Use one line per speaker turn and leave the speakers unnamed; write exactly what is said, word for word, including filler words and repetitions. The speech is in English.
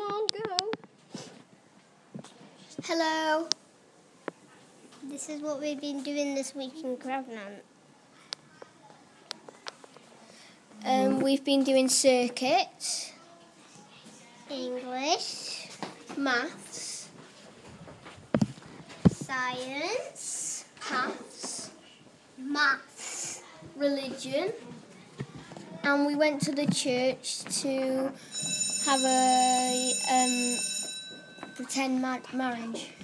on, go.
Hello. This is what we've been doing this week in Gravnant. Um, we've been doing circuit, English, maths, science, maths, maths, religion, and we went to the church to have a um, pretend ma- marriage.